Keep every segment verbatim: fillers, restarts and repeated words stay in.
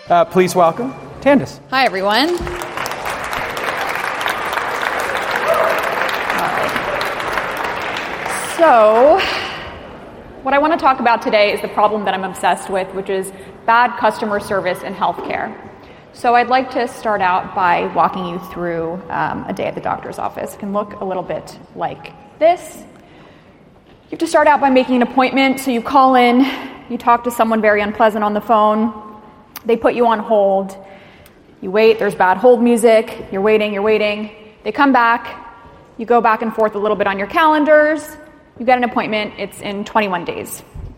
Uh, please welcome Tandis. Hi, everyone. All right. So, what I want to talk about today is the problem that I'm obsessed with, which is bad customer service in healthcare. So I'd like to start out by walking you through um, a day at the doctor's office. It can look a little bit like this. You have to start out by making an appointment. So you call in, you talk to someone very unpleasant on the phone. They put you on hold. You wait, there's bad hold music. You're waiting, you're waiting. They come back. You go back and forth a little bit on your calendars. You get an appointment. It's in twenty-one days.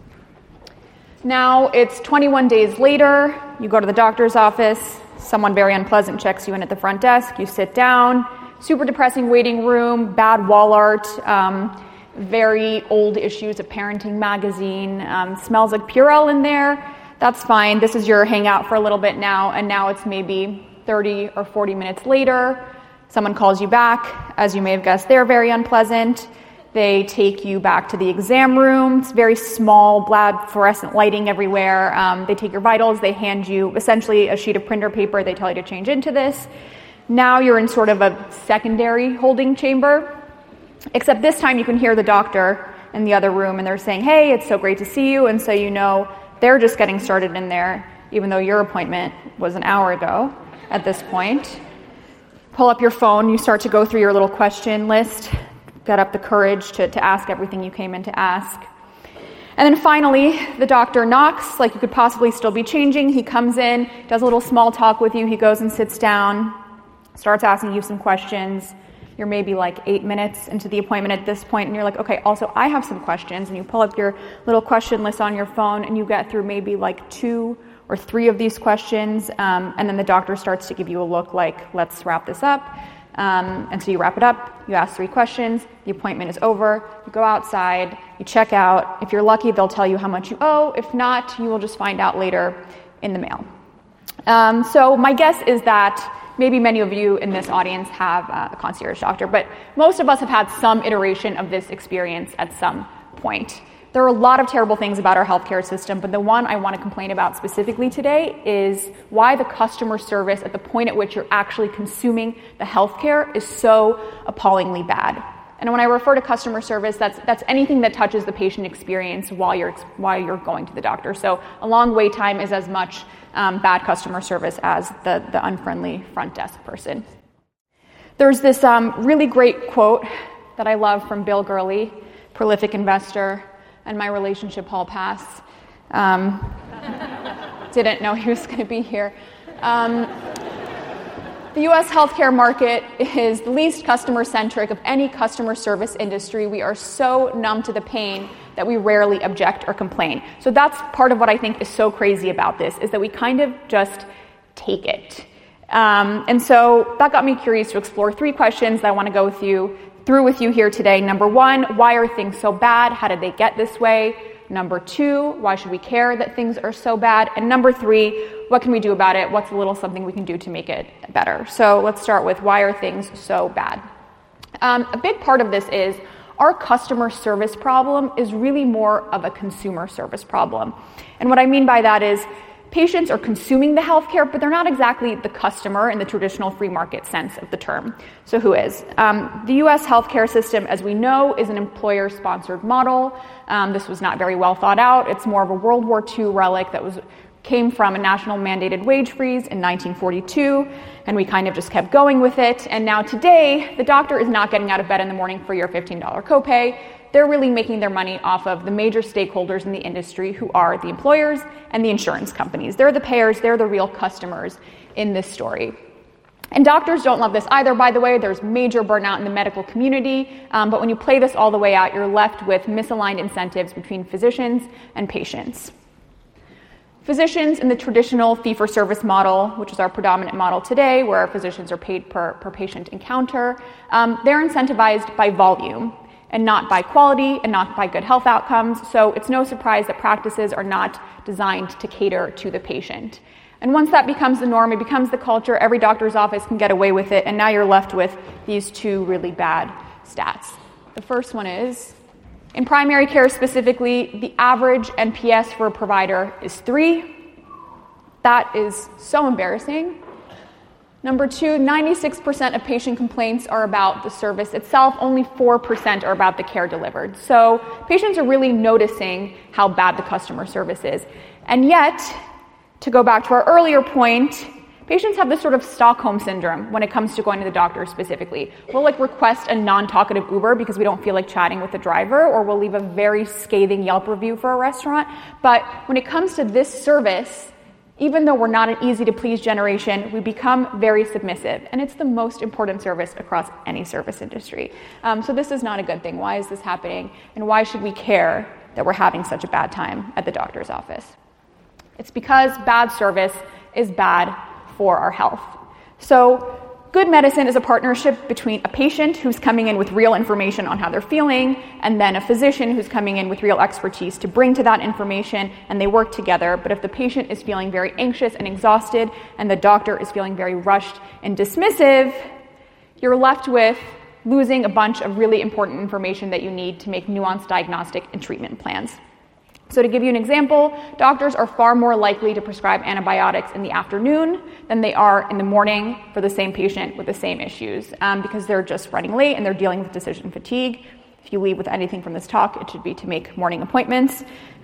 Now it's twenty-one days later. You go to the doctor's office. Someone very unpleasant checks you in at the front desk. You sit down. Super depressing waiting room, bad wall art, um, very old issues of Parenting magazine. Um, smells like Purell in there. That's fine. This is your hangout for a little bit now, and now it's maybe thirty or forty minutes later. Someone calls you back. As you may have guessed, they're very unpleasant. They take you back to the exam room. It's very small, black fluorescent lighting everywhere. Um, they take your vitals. They hand you essentially a sheet of printer paper. They tell you to change into this. Now you're in sort of a secondary holding chamber, except this time you can hear the doctor in the other room, and they're saying, hey, it's so great to see you. And so you know they're just getting started in there, even though your appointment was an hour ago at this point. Pull up your phone. You start to go through your little question list. Get up the courage to, to ask everything you came in to ask. And then finally, the doctor knocks, like you could possibly still be changing. He comes in, does a little small talk with you. He goes and sits down, starts asking you some questions. You're maybe like eight minutes into the appointment at this point, and you're like, okay, also I have some questions. And you pull up your little question list on your phone, and you get through maybe like two or three of these questions. Um, and then the doctor starts to give you a look like, let's wrap this up. Um, and so you wrap it up, you ask three questions, the appointment is over, you go outside, you check out. If you're lucky, they'll tell you how much you owe. If not, you will just find out later in the mail. Um, so my guess is that maybe many of you in this audience have uh, a concierge doctor, but most of us have had some iteration of this experience at some point. There are a lot of terrible things about our healthcare system, but the one I want to complain about specifically today is why the customer service at the point at which you're actually consuming the healthcare is so appallingly bad. And when I refer to customer service, that's that's anything that touches the patient experience while you're while you're going to the doctor. So a long wait time is as much um, bad customer service as the, the unfriendly front desk person. There's this um, really great quote that I love from Bill Gurley, prolific investor, and my relationship hall pass. Um, didn't know he was going to be here. Um, the U S healthcare market is the least customer-centric of any customer service industry. We are so numb to the pain that we rarely object or complain. So that's part of what I think is so crazy about this, is that we kind of just take it. Um, and so that got me curious to explore three questions that I want to go with you through with you here today. Number one, why are things so bad? How did they get this way? Number two, why should we care that things are so bad? And number three, what can we do about it? What's a little something we can do to make it better? So let's start with why are things so bad? Um, a big part of this is our customer service problem is really more of a consumer service problem. And what I mean by that is patients are consuming the healthcare, but they're not exactly the customer in the traditional free market sense of the term. So who is? Um, the U S healthcare system, as we know, is an employer-sponsored model. Um, this was not very well thought out. It's more of a World War Two relic that was came from a national mandated wage freeze in nineteen forty-two, and we kind of just kept going with it. And now today, the doctor is not getting out of bed in the morning for your fifteen dollars copay. They're really making their money off of the major stakeholders in the industry, who are the employers and the insurance companies. They're the payers, they're the real customers in this story. And doctors don't love this either, by the way. There's major burnout in the medical community, um, but when you play this all the way out, you're left with misaligned incentives between physicians and patients. Physicians in the traditional fee-for-service model, which is our predominant model today, where our physicians are paid per, per patient encounter, um, they're incentivized by volume and not by quality and not by good health outcomes. So it's no surprise that practices are not designed to cater to the patient. And once that becomes the norm, it becomes the culture, every doctor's office can get away with it, and now you're left with these two really bad stats. The first one is, in primary care specifically, the average N P S for a provider is three. That is so embarrassing. Number two, ninety-six percent of patient complaints are about the service itself. Only four percent are about the care delivered. So patients are really noticing how bad the customer service is. And yet, to go back to our earlier point, patients have this sort of Stockholm syndrome when it comes to going to the doctor specifically. We'll like request a non-talkative Uber because we don't feel like chatting with the driver, or we'll leave a very scathing Yelp review for a restaurant. But when it comes to this service, even though we're not an easy-to-please generation, we become very submissive, and it's the most important service across any service industry. Um, so this is not a good thing. Why is this happening, and why should we care that we're having such a bad time at the doctor's office? It's because bad service is bad for our health. So good medicine is a partnership between a patient who's coming in with real information on how they're feeling, and then a physician who's coming in with real expertise to bring to that information, and they work together. But if the patient is feeling very anxious and exhausted, and the doctor is feeling very rushed and dismissive, you're left with losing a bunch of really important information that you need to make nuanced diagnostic and treatment plans. So to give you an example, doctors are far more likely to prescribe antibiotics in the afternoon than they are in the morning for the same patient with the same issues, um, because they're just running late and they're dealing with decision fatigue. If you leave with anything from this talk, it should be to make morning appointments.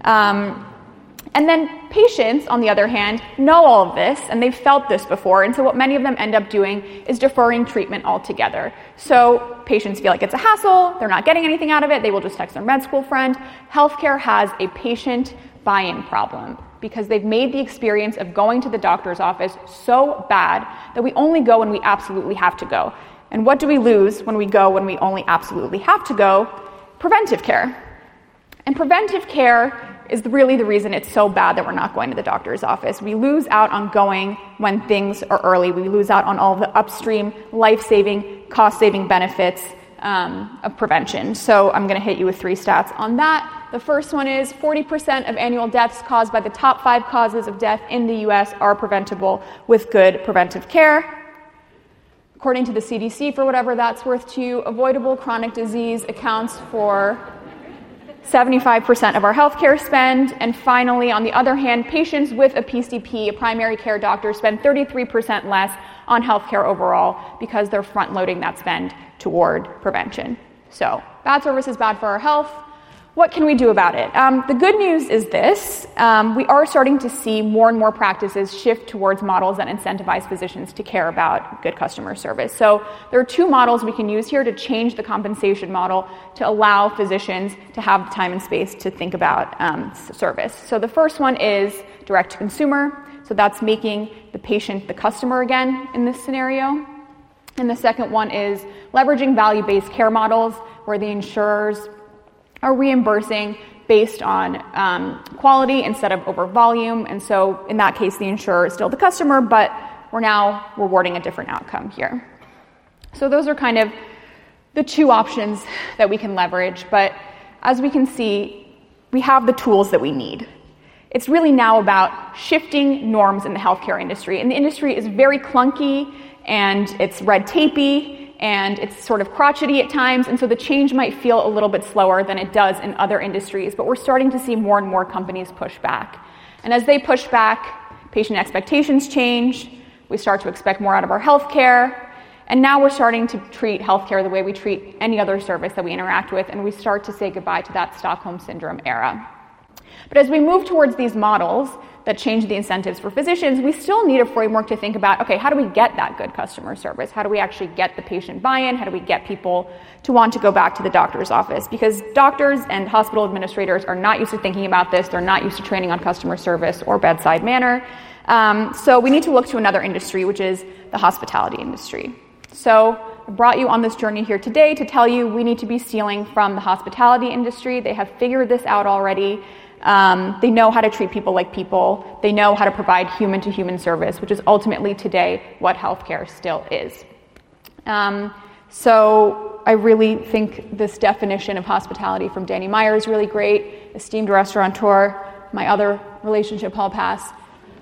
Um, and then patients, on the other hand, know all of this, and they've felt this before, and so what many of them end up doing is deferring treatment altogether. So patients feel like it's a hassle, they're not getting anything out of it, they will just text their med school friend. Healthcare has a patient buy-in problem because they've made the experience of going to the doctor's office so bad that we only go when we absolutely have to go. And what do we lose when we go when we only absolutely have to go? Preventive care. And preventive care is really the reason it's so bad that we're not going to the doctor's office. We lose out on going when things are early. We lose out on all of the upstream, life-saving, cost-saving benefits um, of prevention. So I'm going to hit you with three stats on that. The first one is forty percent of annual deaths caused by the top five causes of death in the U S are preventable with good preventive care. According to the C D C, for whatever that's worth to you, avoidable chronic disease accounts for seventy-five percent of our healthcare spend. And finally, on the other hand, patients with a P C P, a primary care doctor, spend thirty-three percent less on healthcare overall because they're front-loading that spend toward prevention. So bad service is bad for our health. What can we do about it? Um, the good news is this. Um, we are starting to see more and more practices shift towards models that incentivize physicians to care about good customer service. So there are two models we can use here to change the compensation model to allow physicians to have the time and space to think about um, service. So the first one is direct to consumer. So that's making the patient the customer again in this scenario. And the second one is leveraging value-based care models where the insurers are reimbursing based on um, quality instead of over volume. And so in that case, the insurer is still the customer, but we're now rewarding a different outcome here. So those are kind of the two options that we can leverage. But as we can see, we have the tools that we need. It's really now about shifting norms in the healthcare industry. And the industry is very clunky, and it's red tapey, and it's sort of crotchety at times, and so the change might feel a little bit slower than it does in other industries, but we're starting to see more and more companies push back. And as they push back, patient expectations change, we start to expect more out of our healthcare, and now we're starting to treat healthcare the way we treat any other service that we interact with, and we start to say goodbye to that Stockholm Syndrome era. But as we move towards these models that change the incentives for physicians, we still need a framework to think about, okay, how do we get that good customer service? How do we actually get the patient buy-in? How do we get people to want to go back to the doctor's office? Because doctors and hospital administrators are not used to thinking about this. They're not used to training on customer service or bedside manner. Um, so we need to look to another industry, which is the hospitality industry. So I brought you on this journey here today to tell you we need to be stealing from the hospitality industry. They have figured this out already. Um, they know how to treat people like people. They know how to provide human-to-human service, which is ultimately today what healthcare still is. Um, so I really think this definition of hospitality from Danny Meyer is really great. Esteemed restaurateur, my other relationship hall pass.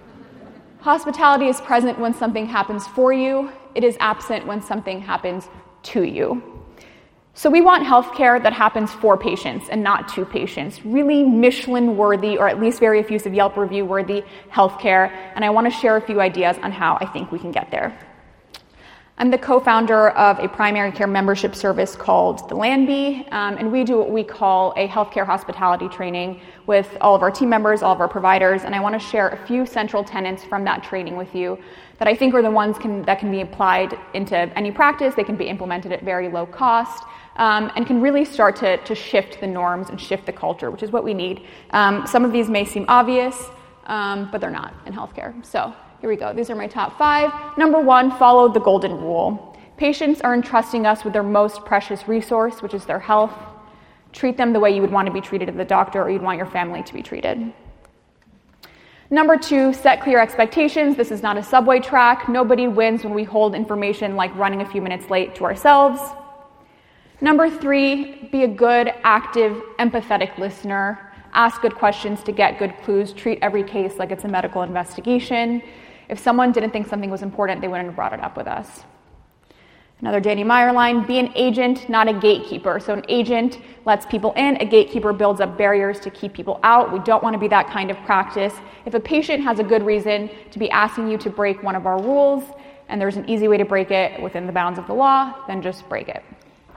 Hospitality is present when something happens for you. It is absent when something happens to you. So we want healthcare that happens for patients and not to patients. Really Michelin-worthy, or at least very effusive Yelp review-worthy healthcare. And I want to share a few ideas on how I think we can get there. I'm the co-founder of a primary care membership service called The Landbee, um, and we do what we call a healthcare hospitality training with all of our team members, all of our providers, and I want to share a few central tenets from that training with you that I think are the ones can, that can be applied into any practice. They can be implemented at very low cost, um, and can really start to, to shift the norms and shift the culture, which is what we need. Um, some of these may seem obvious, um, but they're not in healthcare. So here we go. These are my top five. Number one, follow the golden rule. Patients are entrusting us with their most precious resource, which is their health. Treat them the way you would want to be treated at the doctor or you'd want your family to be treated. Number two, set clear expectations. This is not a subway track. Nobody wins when we hold information like running a few minutes late to ourselves. Number three, be a good, active, empathetic listener. Ask good questions to get good clues. Treat every case like it's a medical investigation. If someone didn't think something was important, they wouldn't have brought it up with us. Another Danny Meyer line, be an agent, not a gatekeeper. So an agent lets people in, a gatekeeper builds up barriers to keep people out. We don't want to be that kind of practice. If a patient has a good reason to be asking you to break one of our rules, and there's an easy way to break it within the bounds of the law, then just break it.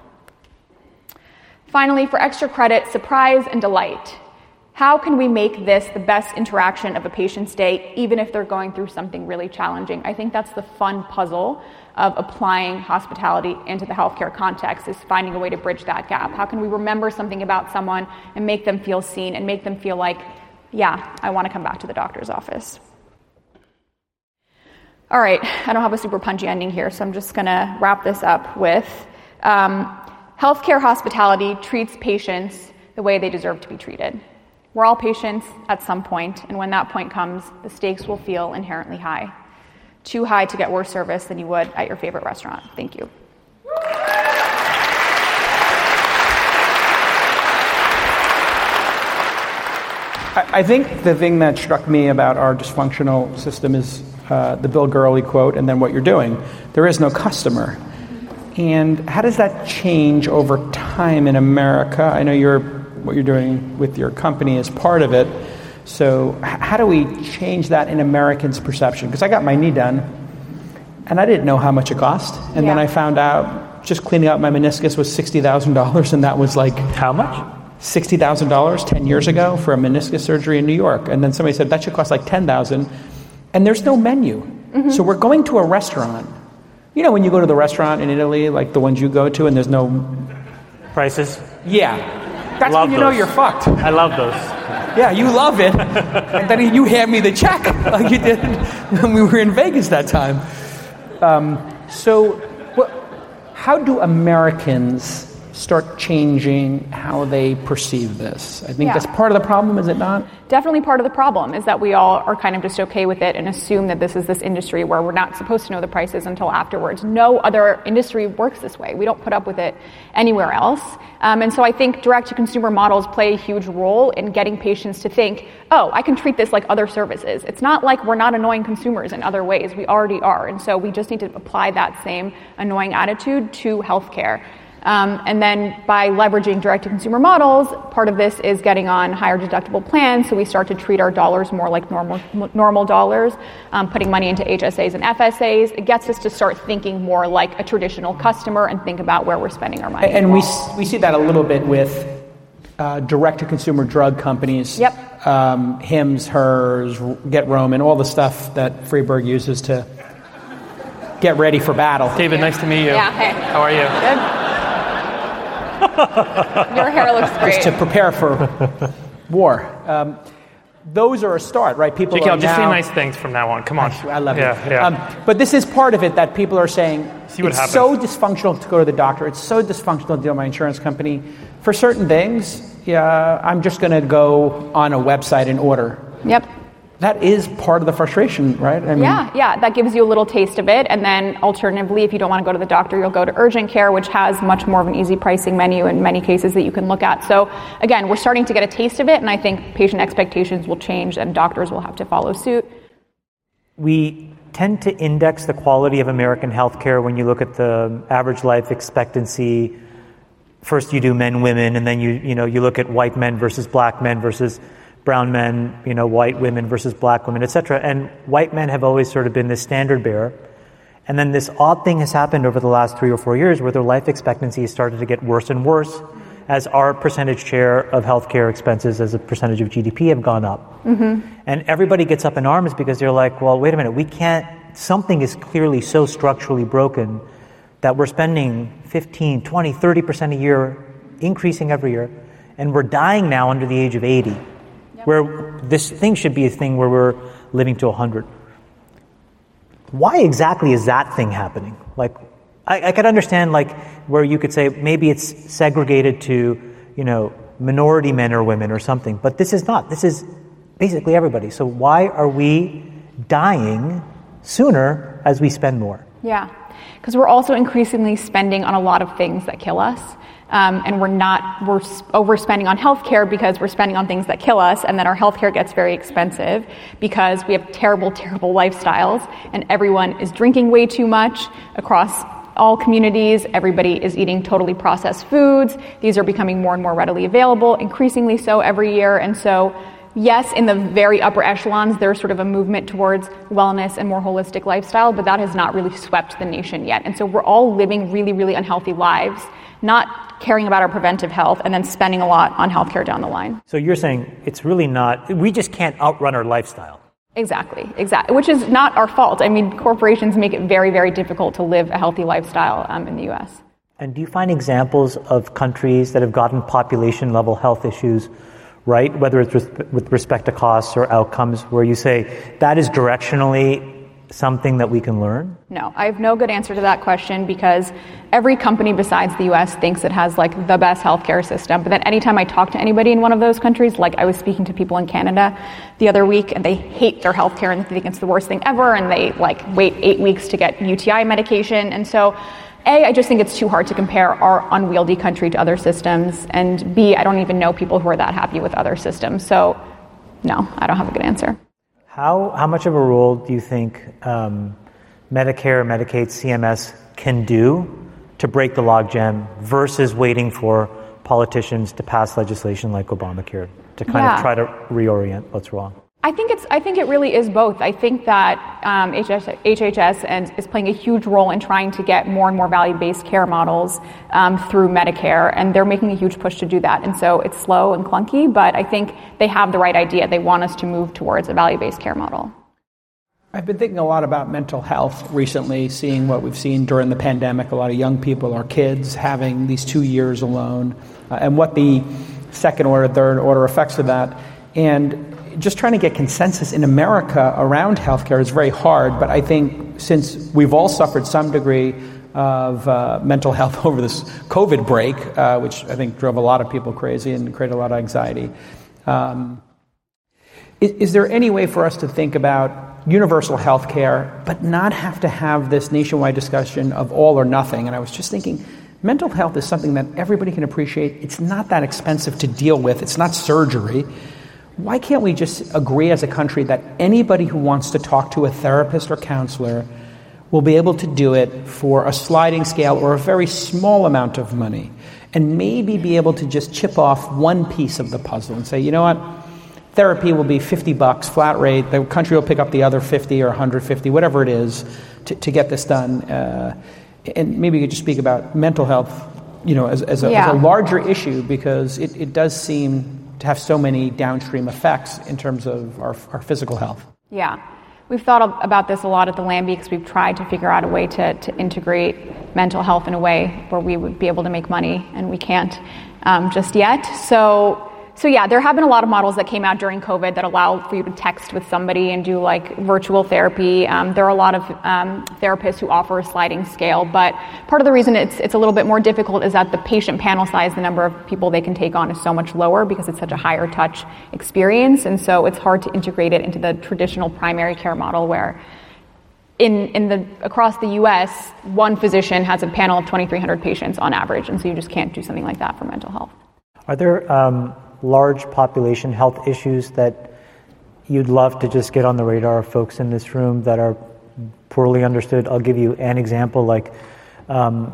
Finally, for extra credit, surprise and delight. How can we make this the best interaction of a patient's day, even if they're going through something really challenging? I think that's the fun puzzle of applying hospitality into the healthcare context, is finding a way to bridge that gap. How can we remember something about someone and make them feel seen and make them feel like, yeah, I want to come back to the doctor's office? All right, I don't have a super punchy ending here, so I'm just going to wrap this up with um, healthcare hospitality treats patients the way they deserve to be treated. We're all patients at some point, and when that point comes, the stakes will feel inherently high. Too high to get worse service than you would at your favorite restaurant. Thank you. I think the thing that struck me about our dysfunctional system is uh, the Bill Gurley quote, and then what you're doing. There is no customer. And how does that change over time in America? I know you're what you're doing with your company is part of it. So how do we change that in Americans' perception? Because I got my knee done, and I didn't know how much it cost. And yeah. Then I found out just cleaning out my meniscus was sixty thousand dollars, and that was like... How much? sixty thousand dollars ten years ago for a meniscus surgery in New York. And then somebody said, that should cost like ten thousand dollars. And there's no menu. Mm-hmm. So we're going to a restaurant. You know when you go to the restaurant in Italy, like the ones you go to, and there's no... Prices? Yeah. That's love when you those. know you're fucked. I love those. Yeah, you love it. And then you hand me the check like you did when we were in Vegas that time. Um, so what, how do Americans start changing how they perceive this? I think yeah. that's part of the problem, is it not? Definitely part of the problem is that we all are kind of just okay with it and assume that this is this industry where we're not supposed to know the prices until afterwards. No other industry works this way. We don't put up with it anywhere else. Um, and so I think direct-to-consumer models play a huge role in getting patients to think, oh, I can treat this like other services. It's not like we're not annoying consumers in other ways. We already are. And so we just need to apply that same annoying attitude to healthcare. Um, and then by leveraging direct-to-consumer models, part of this is getting on higher deductible plans, so we start to treat our dollars more like normal normal dollars, um, putting money into H S As and F S As. It gets us to start thinking more like a traditional customer and think about where we're spending our money. And we we see that a little bit with uh, direct-to-consumer drug companies. Yep. Um, Hims, Hers, Get Roman, all the stuff that Freeburg uses to get ready for battle. David, nice to meet you. Yeah, hey. How are you? Good. Your hair looks great. Just to prepare for war. Um, those are a start, right? People J K, are I'll just now, say nice things from now on. Come on. I love yeah, it. Yeah. Um, but this is part of it that people are saying, See what it's happens. so dysfunctional to go to the doctor. It's so dysfunctional to deal with my insurance company. For certain things, yeah, I'm just going to go on a website and order. Yep. That is part of the frustration, right? I mean, yeah, yeah, that gives you a little taste of it. And then alternatively, if you don't want to go to the doctor, you'll go to urgent care, which has much more of an easy pricing menu in many cases that you can look at. So again, we're starting to get a taste of it, and I think patient expectations will change and doctors will have to follow suit. We tend to index the quality of American healthcare when you look at the average life expectancy first you do men, women, and then you you know you look at white men versus black men versus brown men, you know, white women versus black women, et cetera. And white men have always sort of been the standard bearer. And then this odd thing has happened over the last three or four years where their life expectancy has started to get worse and worse as our percentage share of healthcare expenses as a percentage of G D P have gone up. Mm-hmm. And everybody gets up in arms because they're like, well, wait a minute, we can't, something is clearly so structurally broken that we're spending fifteen, twenty, thirty percent a year, increasing every year, and we're dying now under the age of eighty, yep. where this thing should be a thing where we're living to one hundred. Why exactly is that thing happening? Like, I, I could understand, like, where you could say maybe it's segregated to, you know, minority men or women or something, but this is not. This is basically everybody. So why are we dying sooner as we spend more? Yeah, because we're also increasingly spending on a lot of things that kill us. Um, and we're not, we're overspending on healthcare because we're spending on things that kill us, and then our healthcare gets very expensive because we have terrible, terrible lifestyles, and everyone is drinking way too much across all communities. Everybody is eating totally processed foods. These are becoming more and more readily available, increasingly so every year. And so, yes, in the very upper echelons, there's sort of a movement towards wellness and more holistic lifestyle, but that has not really swept the nation yet. And so we're all living really, really unhealthy lives, not caring about our preventive health, and then spending a lot on healthcare down the line. So you're saying it's really not, we just can't outrun our lifestyle. Exactly, exactly, which is not our fault. I mean, corporations make it very, very difficult to live a healthy lifestyle um, in the U S. And do you find examples of countries that have gotten population-level health issues right, whether it's with respect to costs or outcomes, where you say that is directionally something that we can learn? No, I have no good answer to that question because every company besides the U S thinks it has like the best healthcare system. But then anytime I talk to anybody in one of those countries, like I was speaking to people in Canada the other week, and they hate their healthcare and they think it's the worst thing ever, and they like wait eight weeks to get U T I medication. And so A, I just think it's too hard to compare our unwieldy country to other systems. And B, I don't even know people who are that happy with other systems. So no, I don't have a good answer. How how much of a role do you think um, Medicare, Medicaid, C M S can do to break the logjam versus waiting for politicians to pass legislation like Obamacare to kind yeah. of try to reorient what's wrong? I think it's. I think it really is both. I think that um, H H S and is playing a huge role in trying to get more and more value-based care models um, through Medicare, and they're making a huge push to do that. And so it's slow and clunky, but I think they have the right idea. They want us to move towards a value-based care model. I've been thinking a lot about mental health recently, seeing what we've seen during the pandemic. A lot of young people, our kids, having these two years alone, uh, and what the second order, third order effects of that, and just trying to get consensus in America around healthcare is very hard, but I think since we've all suffered some degree of uh, mental health over this COVID break, uh, which I think drove a lot of people crazy and created a lot of anxiety, um, is, is there any way for us to think about universal healthcare, but not have to have this nationwide discussion of all or nothing? And I was just thinking, mental health is something that everybody can appreciate. It's not that expensive to deal with. It's not surgery. Why can't we just agree as a country that anybody who wants to talk to a therapist or counselor will be able to do it for a sliding scale or a very small amount of money, and maybe be able to just chip off one piece of the puzzle and say, you know what, therapy will be fifty bucks flat rate, the country will pick up the other fifty or one hundred fifty, whatever it is, to, to get this done. Uh, and maybe you could just speak about mental health, you know, as, as, a, yeah. as a larger issue, because it, it does seem to have so many downstream effects in terms of our, our physical health. Yeah. We've thought about this a lot at the Lambie because we've tried to figure out a way to, to integrate mental health in a way where we would be able to make money, and we can't um, just yet. So, so yeah, there have been a lot of models that came out during COVID that allow for you to text with somebody and do like virtual therapy. Um, there are a lot of um, therapists who offer a sliding scale, but part of the reason it's it's a little bit more difficult is that the patient panel size, the number of people they can take on, is so much lower because it's such a higher touch experience, and so it's hard to integrate it into the traditional primary care model where in in the across the U S, one physician has a panel of twenty-three hundred patients on average, and so you just can't do something like that for mental health. Are there um large population health issues that you'd love to just get on the radar of folks in this room that are poorly understood? I'll give you an example. Like um,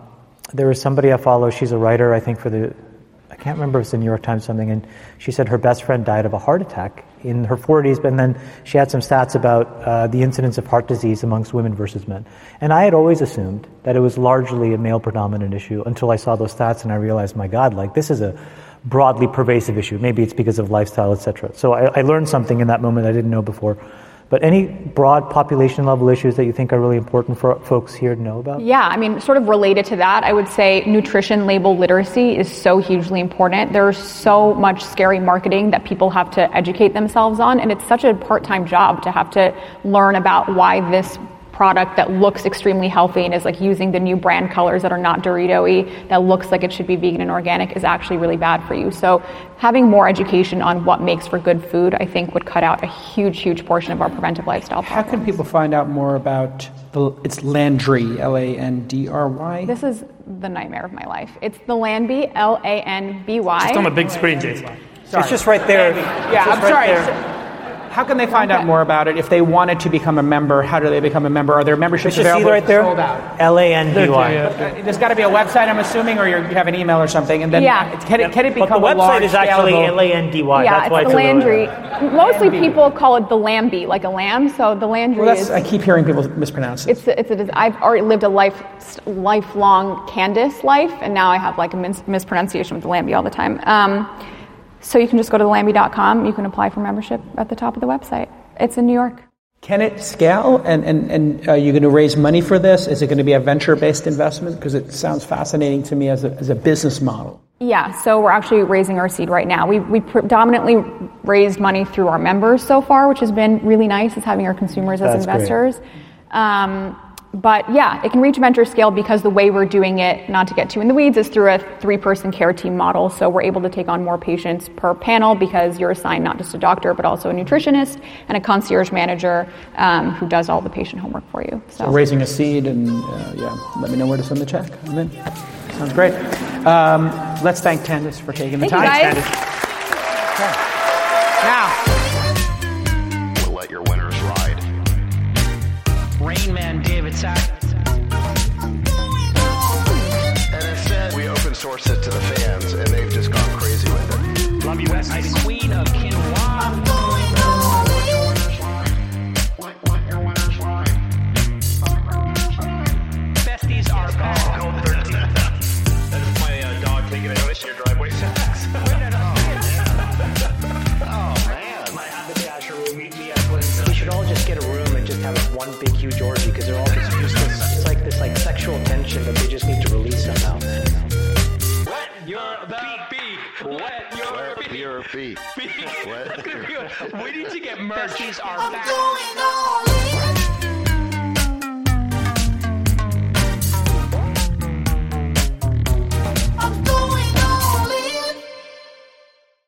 there was somebody I follow, she's a writer, I think, for the, I can't remember if it's the New York Times or something, and she said her best friend died of a heart attack in her forties, but then she had some stats about uh, the incidence of heart disease amongst women versus men. And I had always assumed that it was largely a male-predominant issue until I saw those stats and I realized, my God, like this is a broadly pervasive issue. Maybe it's because of lifestyle, et cetera. So I, I learned something in that moment I didn't know before. But any broad population level issues that you think are really important for folks here to know about? Yeah, I mean, sort of related to that, I would say nutrition label literacy is so hugely important. There's so much scary marketing that people have to educate themselves on, and it's such a part-time job to have to learn about why this product that looks extremely healthy and is like using the new brand colors that are not Dorito-y, that looks like it should be vegan and organic, is actually really bad for you. So having more education on what makes for good food, I think, would cut out a huge, huge portion of our preventive lifestyle problems. How can people find out more about the, it's Landry, L A N D R Y? This is the nightmare of my life. It's the Lanby, L A N B Y. Just on a big screen, Jason. Sorry. It's just right there. Yeah, just I'm right sorry. there. How can they find out more about it? If they wanted to become a member, how do they become a member? Are there memberships It's just available? right there. Sold out. L A N D Y. Uh, There's got to be a website, I'm assuming, or you're, you have an email or something. And then Yeah. can, it, can it become But the a large website is actually scalable- L A N D Y. Yeah, That's why it's it's the a little- Landry. Mostly Landby. people call it the Lambie, like a lamb. So the Landry Well, that's, is. I keep hearing people mispronounce it. It's a, it's a, I've already lived a life, lifelong Candace life, and now I have like a mis- mispronunciation with the Lambie all the time. Um, so you can just go to the lambie dot com. You can apply for membership at the top of the website. It's in New York. Can it scale? And, and, and are you going to raise money for this? Is it going to be a venture-based investment? Because it sounds fascinating to me as a, as a business model. Yeah, so we're actually raising our seed right now. We we predominantly raised money through our members so far, which has been really nice, is having our consumers as That's investors. Um, but yeah, it can reach venture scale because the way we're doing it, not to get too in the weeds, is through a three-person care team model. So we're able to take on more patients per panel because you're assigned not just a doctor, but also a nutritionist and a concierge manager um, who does all the patient homework for you. So, So raising a seed, and uh, yeah, let me know where to send the check. I'm in. Sounds great. Um, let's thank Candace for taking the Thank you, time. guys. Now, We'll let your winners ride. Rain Man David Sack. And instead, we open source it to the fans, and they've just gone crazy with it. Love you, West. The Queen of Quinoa. Besties are back. That is my uh, dog taking a notice in your driveway. Oh, man. My haberdasher will meet me at Winston. We should all just get a room and just have one big huge orgy because they're all just useless. It's like this like sexual tension that they just need to release somehow. Wet your beak. Wet your Wet your feet. beak. Wet your We need to get merch. Besties are back. I'm going all in.